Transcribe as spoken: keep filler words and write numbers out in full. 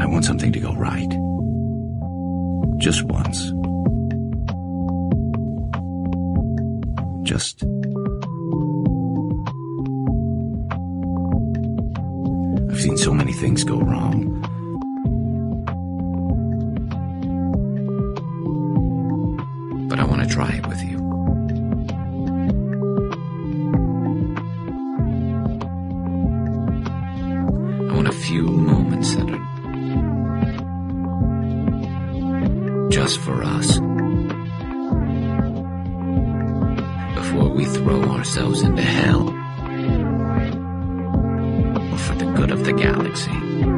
I want something to go right. Just once. Just... I've seen so many things go wrong. But I want to try it with you. I want a few moments that are just for us. Before we throw ourselves into hell. Or for the good of the galaxy.